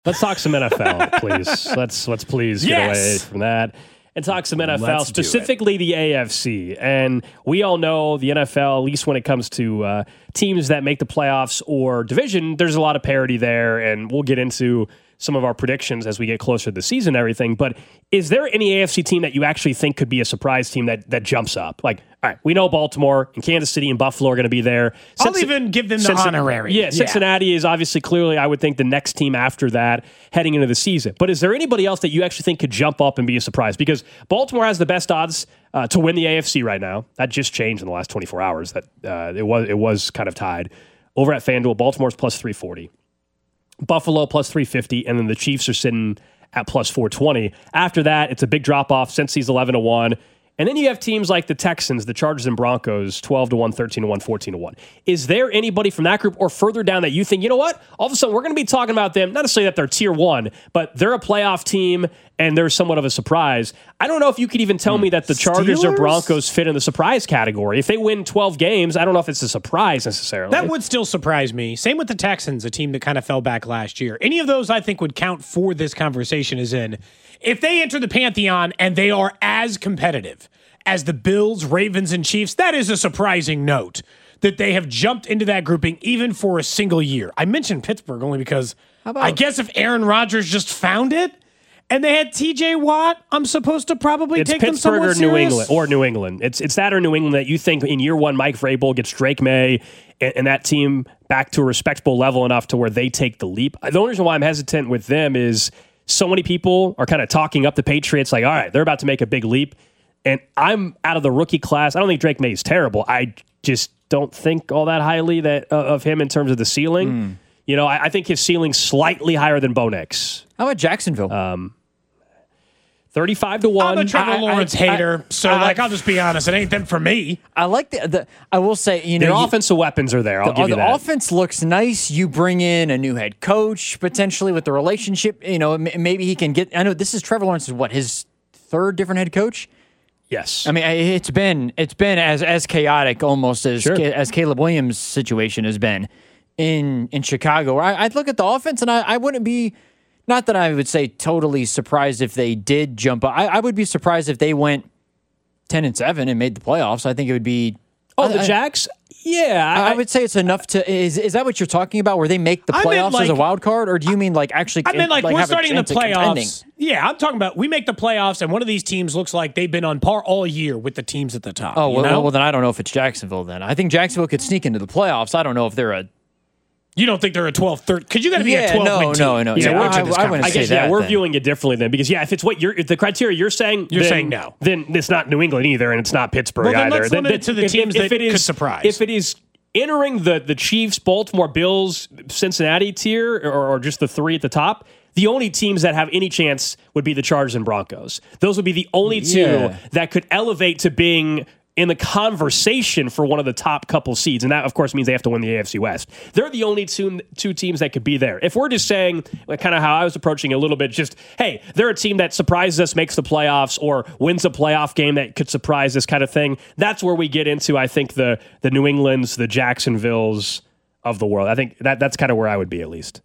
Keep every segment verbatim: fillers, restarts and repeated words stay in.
Let's talk some N F L, please. Let's let's please get yes. away from that and talk some N F L, Let's specifically the A F C. And we all know the N F L, at least when it comes to uh, teams that make the playoffs or division, there's a lot of parity there, and we'll get into some of our predictions as we get closer to the season and everything. But is there any A F C team that you actually think could be a surprise team that that jumps up? Like, all right, we know Baltimore and Kansas City and Buffalo are going to be there. I'll Cincinnati, even give them the Cincinnati, honorary. Yeah, Cincinnati yeah. is obviously clearly, I would think, the next team after that heading into the season. But is there anybody else that you actually think could jump up and be a surprise? Because Baltimore has the best odds uh, to win the A F C right now. That just changed in the last twenty-four hours. That uh, it was it was kind of tied. Over at FanDuel, Baltimore's plus three forty. Buffalo plus three fifty, and then the Chiefs are sitting at plus four twenty. After that, it's a big drop-off. Cincy's eleven to one. And then you have teams like the Texans, the Chargers, and Broncos, twelve to one, thirteen to one, fourteen to one. Is there anybody from that group or further down that you think, you know what, all of a sudden we're going to be talking about them, not necessarily that they're tier one, but they're a playoff team and they're somewhat of a surprise. I don't know if you could even tell me that the Chargers Steelers? or Broncos fit in the surprise category. If they win twelve games, I don't know if it's a surprise necessarily. That would still surprise me. Same with the Texans, a team that kind of fell back last year. Any of those I think would count for this conversation is in. If they enter the Pantheon and they are as competitive as the Bills, Ravens, and Chiefs, that is a surprising note that they have jumped into that grouping even for a single year. I mentioned Pittsburgh only because I guess if Aaron Rodgers just found it and they had T J Watt, I'm supposed to probably it's take Pittsburgh them somewhat or serious. New England or New England. It's it's that or New England that you think in year one Mike Vrabel gets Drake May and, and that team back to a respectable level enough to where they take the leap. The only reason why I'm hesitant with them is so many people are kind of talking up the Patriots like, all right, they're about to make a big leap. And I'm out of the rookie class. I don't think Drake May is terrible. I just don't think all that highly that uh, of him in terms of the ceiling. Mm. You know, I, I think his ceiling's slightly higher than Bo Nix. How about Jacksonville? Um, thirty-five to one. I'm a Trevor I, Lawrence I, hater, I, so I, like I'll just be honest, it ain't them for me. I like the. the I will say, you know, their you, offensive weapons are there. I'll the, give you the that. The offense looks nice. You bring in a new head coach potentially with the relationship. You know, maybe he can get. I know this is Trevor Lawrence's what his third different head coach. Yes, I mean it's been it's been as as chaotic almost as sure. as Caleb Williams' situation has been in in Chicago. I, I'd look at the offense and I, I wouldn't be not that I would say totally surprised if they did jump up. I, I would be surprised if they went ten and seven and made the playoffs. I think it would be oh I, the Jags. Yeah, I, I would say it's enough to. Is is that what you're talking about? Where they make the playoffs like, as a wild card, or do you mean like actually? I mean like, like we're starting the playoffs. Contending? Yeah, I'm talking about we make the playoffs, and one of these teams looks like they've been on par all year with the teams at the top. Oh well, you know? well, well then I don't know if it's Jacksonville. Then I think Jacksonville could sneak into the playoffs. I don't know if they're a. You don't think they're a twelve, thirteen? Because you got to be yeah, a twelve no, win team. No, no, yeah, no. I, I, I wouldn't I say guess that. yeah, we're then. viewing it differently then because yeah, if it's what you're if the criteria you're saying, you're then, saying no. Then it's not New England either, and it's not Pittsburgh well, then either. Let's then, limit it to the if, teams if, that if it is, could surprise. If it is entering the the Chiefs, Baltimore Bills, Cincinnati tier, or, or just the three at the top. The only teams that have any chance would be the Chargers and Broncos. Those would be the only two yeah. that could elevate to being in the conversation for one of the top couple seeds. And that, of course, means they have to win the A F C West. They're the only two, two teams that could be there. If we're just saying, like, kind of how I was approaching it a little bit, just, hey, they're a team that surprises us, makes the playoffs, or wins a playoff game that could surprise this kind of thing, that's where we get into, I think, the the New Englands, the Jacksonvilles of the world. I think that that's kind of where I would be, at least.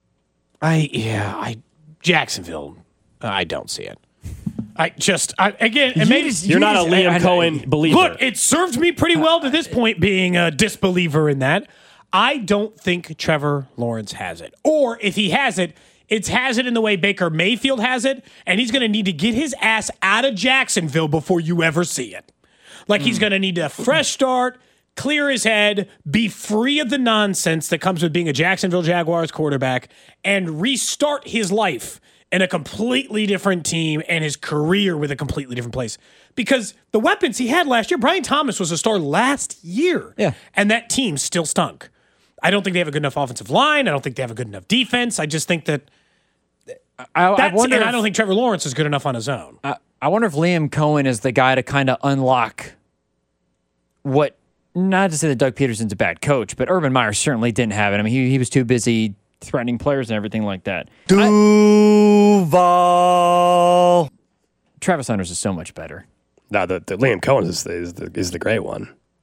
I, yeah, I, Jacksonville, uh, I don't see it. I just, I, again, and maybe you're not a Liam I, Cohen I, believer. Look, it served me pretty well to this point being a disbeliever in that. I don't think Trevor Lawrence has it. Or if he has it, it's has it in the way Baker Mayfield has it, and he's going to need to get his ass out of Jacksonville before you ever see it. Like mm. he's going to need a fresh start, clear his head, be free of the nonsense that comes with being a Jacksonville Jaguars quarterback, and restart his life in a completely different team and his career with a completely different place. Because the weapons he had last year, Brian Thomas was a star last year. Yeah. And that team still stunk. I don't think they have a good enough offensive line. I don't think they have a good enough defense. I just think that I, that's, I wonder and if, I don't think Trevor Lawrence is good enough on his own. I, I wonder if Liam Cohen is the guy to kind of unlock what, not to say that Doug Peterson's a bad coach, but Urban Meyer certainly didn't have it. I mean, he, he was too busy threatening players and everything like that. Duval. I, Travis Hunter's is so much better. No, the, the Liam Cohen is the, is the is the great one.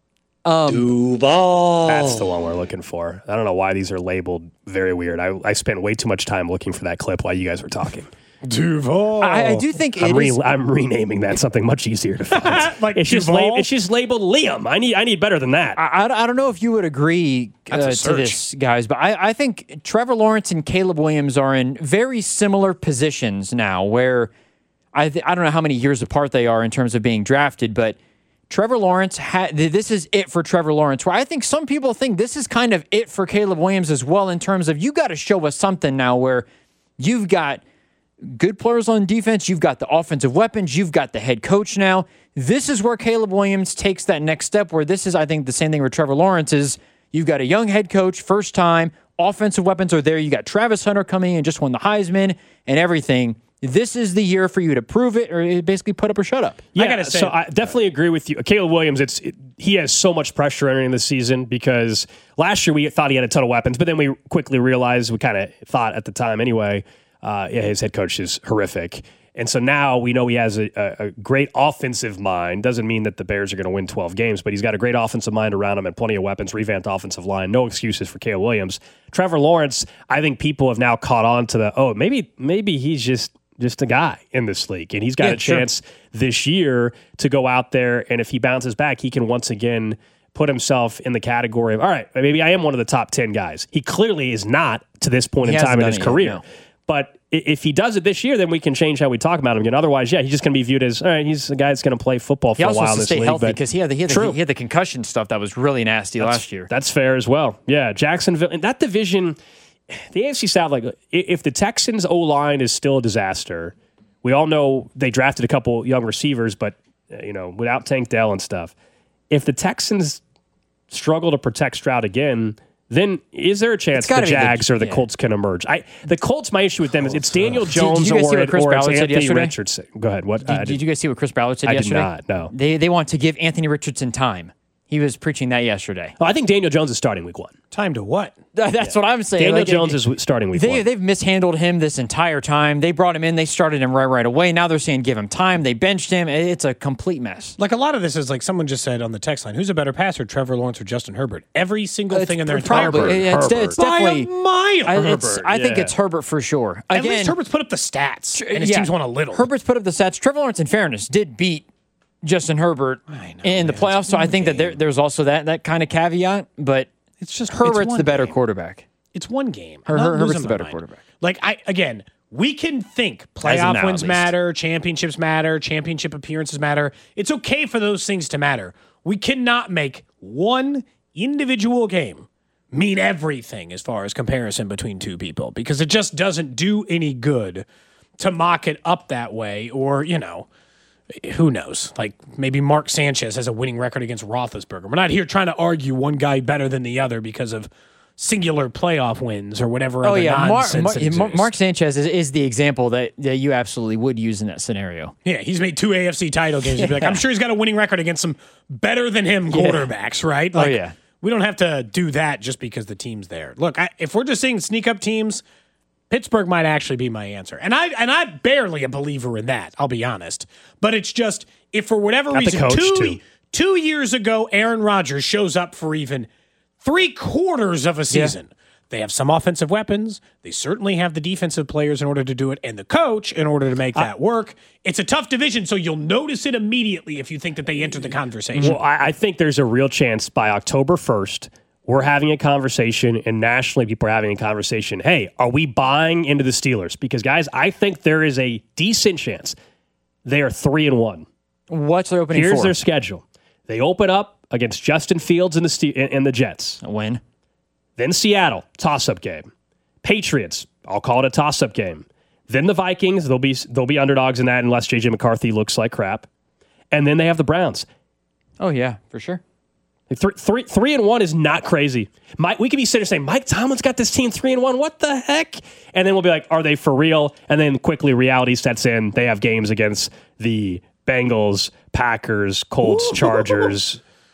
Um, Duval. That's the one we're looking for. I don't know why these are labeled very weird. I, I spent way too much time looking for that clip while you guys were talking. Duval. I, I do think I'm, it re- is. I'm renaming that something much easier to find. Like it's just Duval? la- it's just labeled Liam. I need I need better than that. I, I I don't know if you would agree uh, That's a to search. this, guys, but I, I think Trevor Lawrence and Caleb Williams are in very similar positions now where I, th- I don't know how many years apart they are in terms of being drafted, but Trevor Lawrence, ha- this is it for Trevor Lawrence, where I think some people think this is kind of it for Caleb Williams as well in terms of you got to show us something now where you've got good players on defense. You've got the offensive weapons. You've got the head coach now. This is where Caleb Williams takes that next step, where this is, I think, the same thing where Trevor Lawrence is. You've got a young head coach, first time. Offensive weapons are there. You got Travis Hunter coming in, just won the Heisman and everything. This is the year for you to prove it or basically put up or shut up. Yeah, I gotta say- so I definitely agree with you. Caleb Williams, it's it, he has so much pressure entering the season because last year we thought he had a ton of weapons, but then we quickly realized, we kind of thought at the time anyway, uh, yeah, his head coach is horrific. And so now we know he has a, a, a great offensive mind. Doesn't mean that the Bears are going to win twelve games, but he's got a great offensive mind around him and plenty of weapons, revamped offensive line. No excuses for Caleb Williams. Trevor Lawrence, I think people have now caught on to the, oh, maybe maybe he's just just a guy in this league, and he's got Yeah, a chance sure. this year to go out there, and if he bounces back, he can once again put himself in the category of, all right, maybe I am one of the top ten guys. He clearly is not to this point He in hasn't time in done his it yet, career. no. But i- if he does it this year, then we can change how we talk about him again. Otherwise, yeah, he's just going to be viewed as, all right, he's a guy that's going to play football for He a also while has in to this stay league. healthy but- because he had the he had the, True. he had the concussion stuff that was really nasty last year. That's fair as well. Yeah, Jacksonville, and that division, the A F C South, like, i- if the Texans' O-line is still a disaster, we all know they drafted a couple young receivers, but, uh, you know, without Tank Dell and stuff, if the Texans struggle to protect Stroud again, then is there a chance the gotta be the- Jags or the yeah. Colts can emerge? I the Colts, my issue with them is it's Daniel Did- Jones did you guys see or, what Chris or it's Ballard said Anthony yesterday? Richardson. Go ahead. What? I Did, did- did you guys see what Chris Ballard said I did yesterday? not, no. They they want to give Anthony Richardson time. He was preaching that yesterday. Oh, I think Daniel Jones is starting week one. Time to what? That's what I'm saying. Daniel Like, Jones it- is starting week They, one. they've mishandled him this entire time. They brought him in. They started him right right away. Now they're saying give him time. They benched him. It's a complete mess. Like a lot of this is like someone just said on the text line, who's a better passer, Trevor Lawrence or Justin Herbert? Every single thing in their entire probably, Herbert, it's, Herbert. it's By a definitely mile. I, it's, Herbert, I think yeah. it's Herbert for sure. At Again, least Herbert's put up the stats, and his yeah, team's won a little. Herbert's put up the stats. Trevor Lawrence, in fairness, did beat Justin Herbert in the man, playoffs. it's So I one think that there, game. there's also that that kind of caveat. But It's just it's Herbert's one the better game. quarterback. It's one game. Her- I'm not Her- Herbert's losing the my better mind. quarterback. Like I again, we can think As of playoff now, wins at least. matter, championships matter, championship appearances matter. It's okay for those things to matter. We cannot make one individual game mean everything as far as comparison between two people because it just doesn't do any good to mock it up that way or, you know, who knows? Like maybe Mark Sanchez has a winning record against Roethlisberger. We're not here trying to argue one guy better than the other because of singular playoff wins or whatever Oh other yeah, Mar- nonsense Mar- that yeah, Mar- exists. Mark Sanchez is, is the example that, that you absolutely would use in that scenario. Yeah, he's made two A F C title games. You'd be like, I'm sure he's got a winning record against some better than him quarterbacks, right? Like, yeah. we don't have to do that just because the team's there. Look, I, if we're just seeing sneak up teams, Pittsburgh might actually be my answer, and I and I'm barely a believer in that. I'll be honest, but it's just if for whatever Got the reason coach, two too. two years ago Aaron Rodgers shows up for even three quarters of a season. They have some offensive weapons. They certainly have the defensive players in order to do it and the coach in order to make that work. It's a tough division, so you'll notice it immediately if you think that they enter the conversation. Well, I, I think there's a real chance by October first, we're having a conversation, and nationally, people are having a conversation. Hey, are we buying into the Steelers? Because, guys, I think there is a decent chance they are three and one. What's their opening Here's for? their schedule. They open up against Justin Fields and the Ste- and the Jets. A win. Then Seattle, toss-up game. Patriots, I'll call it a toss-up game. Then the Vikings, they'll be they'll be underdogs in that unless J J McCarthy looks like crap. And then they have the Browns. Oh yeah, for sure. Like three, three, three and one is not crazy. Mike, we could be sitting there saying, Mike Tomlin's got this team three and one. What the heck? And then we'll be like, are they for real? And then quickly reality sets in. They have games against the Bengals, Packers, Colts, Chargers.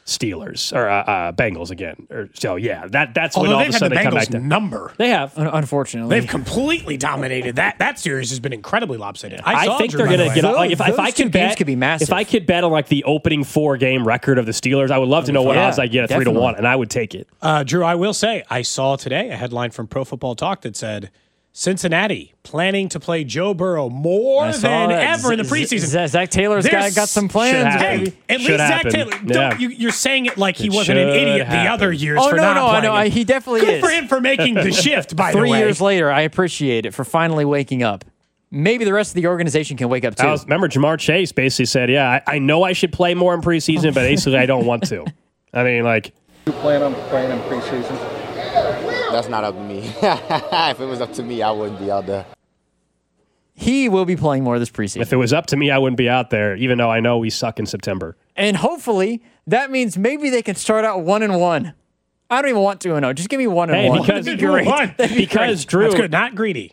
Steelers or uh, uh, Bengals again. Or, so yeah, that that's when Although all of they've a had the sudden they come back Bengals to. number. They have. Un- Unfortunately, They've completely dominated that. That series has been incredibly lopsided. I, I saw think Drew, they're by the going to way. get up. Like if, if Those I two could games bet, could be massive. if I could bet on like the opening four game record of the Steelers, I would love to know what Yeah, odds I get at three to definitely. one, and I would take it. Uh, Drew, I will say, I saw today a headline from Pro Football Talk that said Cincinnati planning to play Joe Burrow more I saw than that. ever in the Z- preseason. Z- Zach Taylor's got, There's- got some should plans. happen. baby. Hey, at Should least Zach happen. Taylor. Yeah. Don't, you, you're saying it like he It wasn't an should idiot the happen. other years Oh for no, not no, I playing. know. I, he definitely Good is. for him for making the shift. By Three the way, years later, I appreciate it for finally waking up. Maybe the rest of the organization can wake up too. I was, remember, Jamar Chase basically said, "Yeah, I, I know I should play more in preseason, but basically I don't want to." I mean, like, You plan on playing in preseason? That's not up to me. If it was up to me, I wouldn't be out there. He will be playing more this preseason. if it was up to me, I wouldn't be out there, even though I know we suck in September. And hopefully that means maybe they can start out one and one. I don't even want two and zero. Just give me one and Hey, one. because- That'd be great. One. That'd be Because great. Drew, That's good. Not greedy.